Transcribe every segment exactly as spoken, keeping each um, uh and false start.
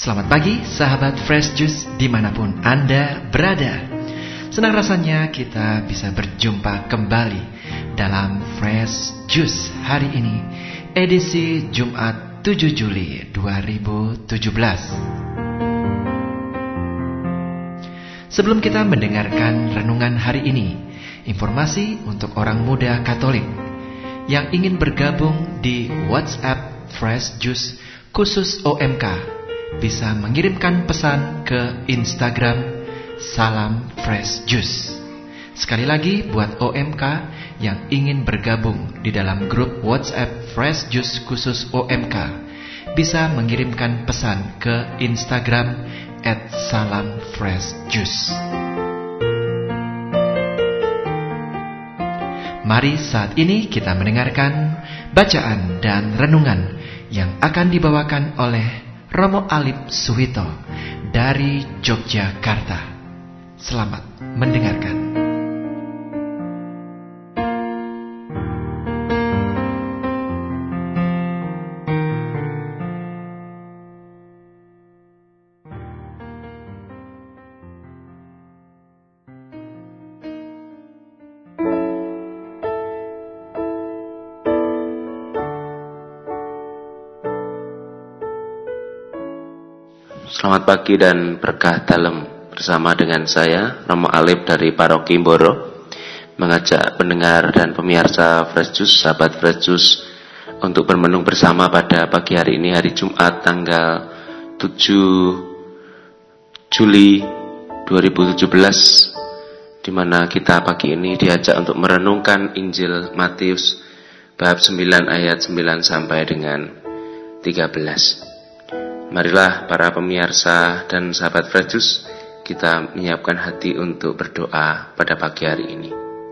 Selamat pagi sahabat Fresh Juice dimanapun Anda berada. Senang rasanya kita bisa berjumpa kembali dalam Fresh Juice hari ini, edisi Jumat tujuh Juli dua ribu tujuh belas. Sebelum kita mendengarkan renungan hari ini, informasi untuk orang muda Katolik yang ingin bergabung di WhatsApp Fresh Juice khusus O M K bisa mengirimkan pesan ke Instagram Salam Fresh Juice. Sekali lagi buat O M K yang ingin bergabung di dalam grup WhatsApp Fresh Juice khusus O M K bisa mengirimkan pesan ke Instagram at Salam Fresh Juice. Mari saat ini kita mendengarkan bacaan dan renungan yang akan dibawakan oleh Romo Alip Suwito dari Yogyakarta. Selamat mendengarkan. Selamat pagi dan berkah dalam bersama dengan saya, Romo Alip dari Paroki Mboro, mengajak pendengar dan pemirsa Fresh Juice, sahabat Fresh Juice, untuk bermenung bersama pada pagi hari ini, hari Jumat tanggal tujuh Juli dua ribu tujuh belas, di mana kita pagi ini diajak untuk merenungkan Injil Matius bab sembilan ayat sembilan sampai dengan tiga belas. Marilah para pemirsa dan sahabat Fresh Juice, kita menyiapkan hati untuk berdoa pada pagi hari ini.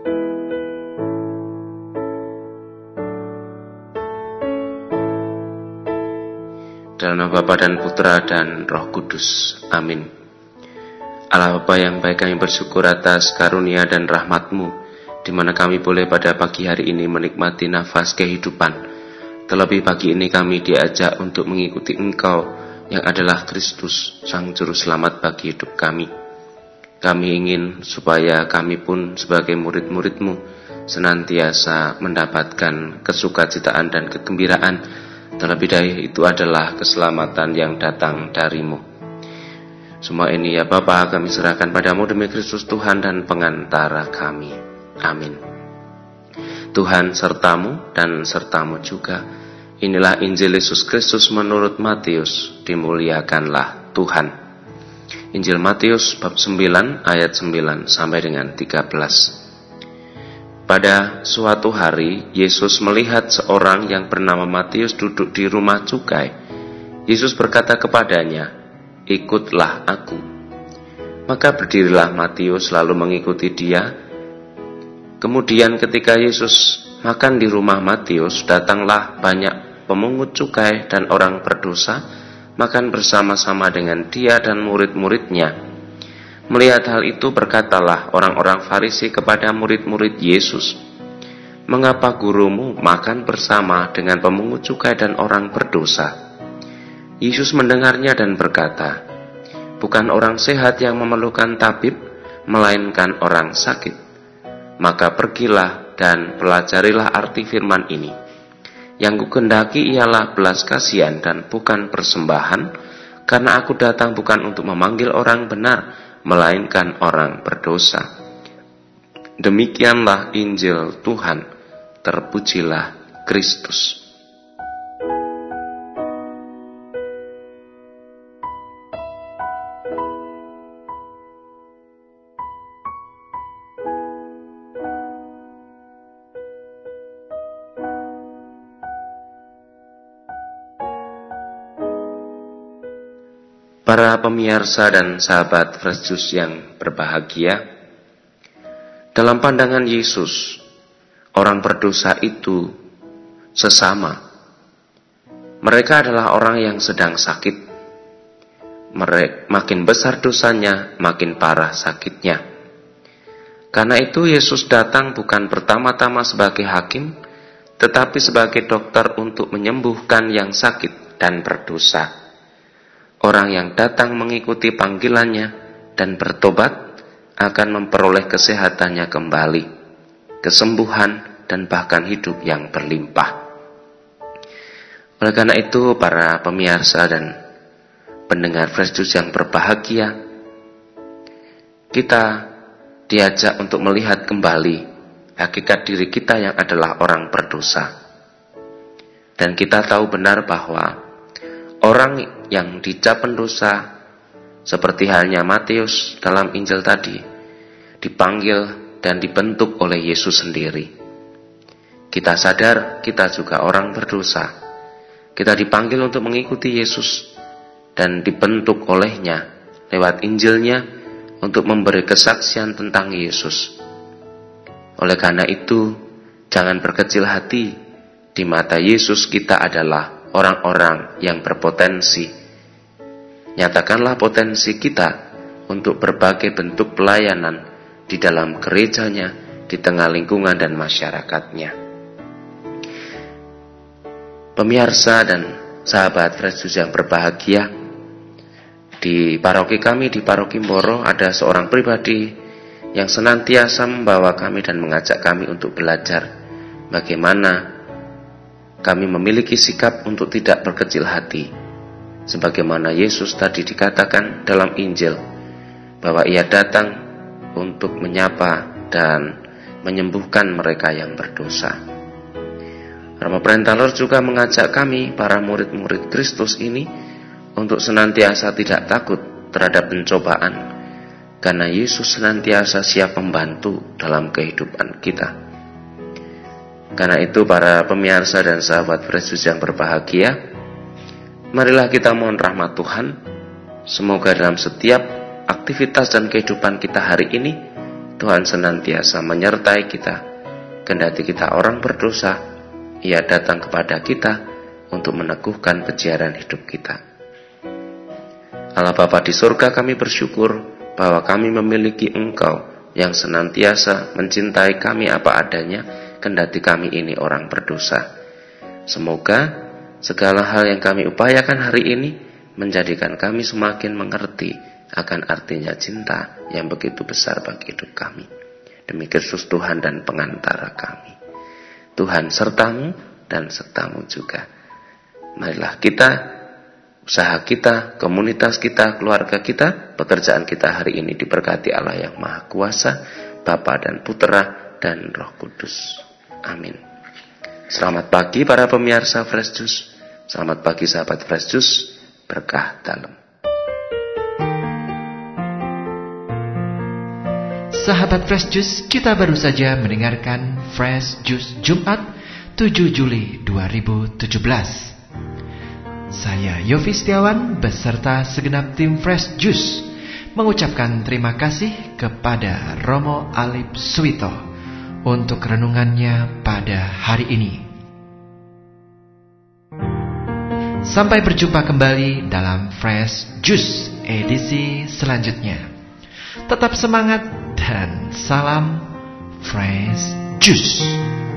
Dalam nama Bapa dan Putra dan Roh Kudus. Amin. Allah Bapa yang baik, kami bersyukur atas karunia dan rahmat-Mu, di mana kami boleh pada pagi hari ini menikmati nafas kehidupan. Terlebih pagi ini kami diajak untuk mengikuti Engkau yang adalah Kristus, Sang Juru Selamat bagi hidup kami. Kami ingin supaya kami pun sebagai murid-murid-Mu senantiasa mendapatkan kesukacitaan dan kegembiraan. Terlebih dari itu adalah keselamatan yang datang dari-Mu. Semua ini ya Bapa, kami serahkan pada-Mu demi Kristus Tuhan dan pengantara kami. Amin. Tuhan serta-Mu dan serta-Mu juga. Inilah Injil Yesus Kristus menurut Matius. Dimuliakanlah Tuhan. Injil Matius bab sembilan ayat sembilan sampai dengan tiga belas. Pada suatu hari Yesus melihat seorang yang bernama Matius duduk di rumah cukai. Yesus berkata kepadanya, "Ikutlah aku." Maka berdirilah Matius lalu mengikuti dia. Kemudian ketika Yesus makan di rumah Matius, datanglah banyak pemungut cukai dan orang berdosa makan bersama-sama dengan dia dan murid-muridnya. Melihat hal itu, berkatalah orang-orang Farisi kepada murid-murid Yesus, "Mengapa gurumu makan bersama dengan pemungut cukai dan orang berdosa?" Yesus mendengarnya dan berkata, "Bukan orang sehat yang memerlukan tabib, melainkan orang sakit. Maka pergilah dan pelajarilah arti firman ini. Yang kukendaki ialah belas kasihan dan bukan persembahan, karena aku datang bukan untuk memanggil orang benar, melainkan orang berdosa." Demikianlah Injil Tuhan. Terpujilah Kristus. Para pemirsa dan sahabat Fresh Juice yang berbahagia, dalam pandangan Yesus, orang berdosa itu sesama. Mereka adalah orang yang sedang sakit. Mereka, makin besar dosanya, makin parah sakitnya. Karena itu Yesus datang bukan pertama-tama sebagai hakim, tetapi sebagai dokter untuk menyembuhkan yang sakit dan berdosa. orang yang datang mengikuti panggilannya dan bertobat akan memperoleh kesehatannya kembali, kesembuhan, dan bahkan hidup yang berlimpah. Oleh karena itu, para pemirsa dan pendengar Fresh Juice yang berbahagia, kita diajak untuk melihat kembali hakikat diri kita yang adalah orang berdosa. Dan kita tahu benar bahwa orang yang dicap pendosa, seperti halnya Matius dalam Injil tadi, dipanggil dan dibentuk oleh Yesus sendiri. Kita sadar kita juga orang berdosa. Kita dipanggil untuk mengikuti Yesus dan dibentuk olehnya lewat Injilnya untuk memberi kesaksian tentang Yesus. Oleh karena itu, jangan berkecil hati. Di mata Yesus kita adalah orang-orang yang berpotensi. Nyatakanlah potensi kita untuk berbagai bentuk pelayanan di dalam gerejanya, di tengah lingkungan dan masyarakatnya. Pemirsa dan sahabat Fresh Juice yang berbahagia, di paroki kami, di paroki Mboro, ada seorang pribadi yang senantiasa membawa kami dan mengajak kami untuk belajar bagaimana kami memiliki sikap untuk tidak berkecil hati. Sebagaimana Yesus tadi dikatakan dalam Injil, bahwa ia datang untuk menyapa dan menyembuhkan mereka yang berdosa. Rama Prentalor juga mengajak kami, para murid-murid Kristus ini, untuk senantiasa tidak takut terhadap pencobaan, karena Yesus senantiasa siap membantu dalam kehidupan kita. Karena itu, para pemirsa dan sahabat Fresh Juice yang berbahagia, marilah kita mohon rahmat Tuhan. Semoga dalam setiap aktivitas dan kehidupan kita hari ini, Tuhan senantiasa menyertai kita. Kendati kita orang berdosa, Ia datang kepada kita untuk meneguhkan kejiaran hidup kita. Allah Bapa di surga, kami bersyukur bahwa kami memiliki Engkau yang senantiasa mencintai kami apa adanya, kendati kami ini orang berdosa. Semoga segala hal yang kami upayakan hari ini menjadikan kami semakin mengerti akan artinya cinta yang begitu besar bagi hidup kami. Demi Kristus Tuhan dan pengantara kami. Tuhan sertamu dan sertamu juga. Marilah kita, usaha kita, komunitas kita, keluarga kita, pekerjaan kita hari ini diberkati Allah yang Maha Kuasa, Bapa dan Putera dan Roh Kudus. Amin. Selamat pagi para pemirsa Fresh Juice. Selamat pagi sahabat Fresh Juice. Berkah dalam. Sahabat Fresh Juice, kita baru saja mendengarkan Fresh Juice Jumat tujuh Juli dua ribu tujuh belas. Saya Yofi Setiawan beserta segenap tim Fresh Juice mengucapkan terima kasih kepada Romo Alip Suwito untuk renungannya pada hari ini. Sampai berjumpa kembali dalam Fresh Juice edisi selanjutnya. Tetap semangat dan salam Fresh Juice.